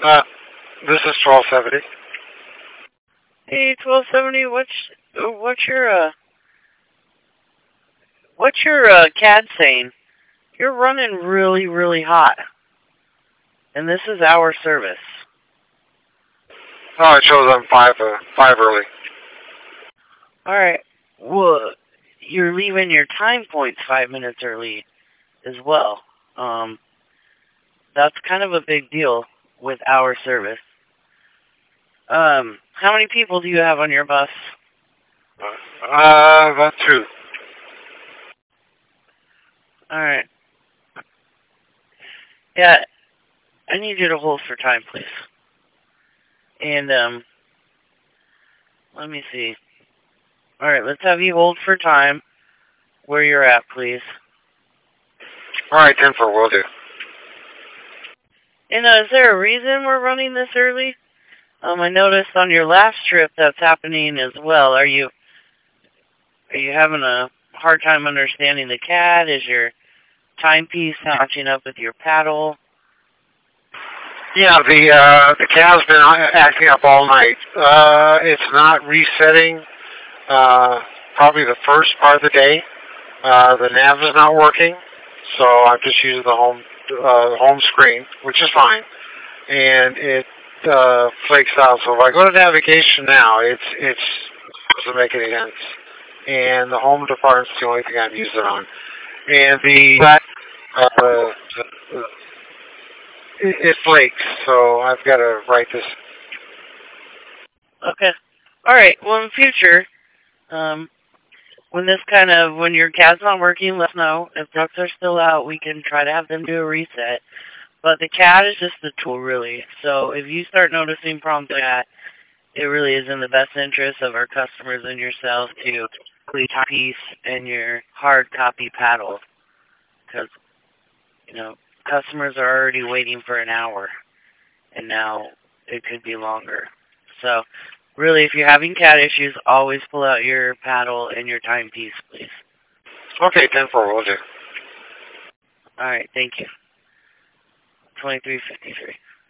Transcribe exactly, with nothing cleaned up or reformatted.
Uh, this is twelve seventy. Hey, twelve seventy. What's what's your uh what's your uh C A D saying? You're running really really hot, and this is our service. Oh, it shows I'm five uh, five early. All right. Well, you're leaving your time points five minutes early as well. Um, that's kind of a big deal with our service. Um, how many people do you have on your bus? Uh, about two. All right. Yeah, I need you to hold for time, please. And um, let me see. All right, let's have you hold for time where you're at, please. All right, ten four, will do. And uh, is there a reason we're running this early? Um, I noticed on your last trip that's happening as well. Are you are you having a hard time understanding the C A D? Is your timepiece not matching up with your paddle? Yeah, the uh, the C A D's been acting up all night. Uh, it's not resetting. Uh, probably the first part of the day. Uh, the nav is not working, so I'm just using the home uh, home screen, which is fine, and it uh, flakes out. So if I go to navigation now, it's it's it doesn't make any sense. And the home department's the only thing I'm using it on. And the uh, it, it flakes, so I've got to write this. Okay. All right. Well, in future, um, when this kind of when your C A D's not working, let us know. If trucks are still out, we can try to have them do a reset. But the C A D is just a tool, really. So if you start noticing problems like that, it really is in the best interest of our customers and yourself to complete your piece and your hard copy paddle. Because, you know, customers are already waiting for an hour, and now it could be longer. So, really, if you're having C A D issues, always pull out your paddle and your timepiece, please. Okay, ten four, will do. All right, thank you. twenty-three fifty-three.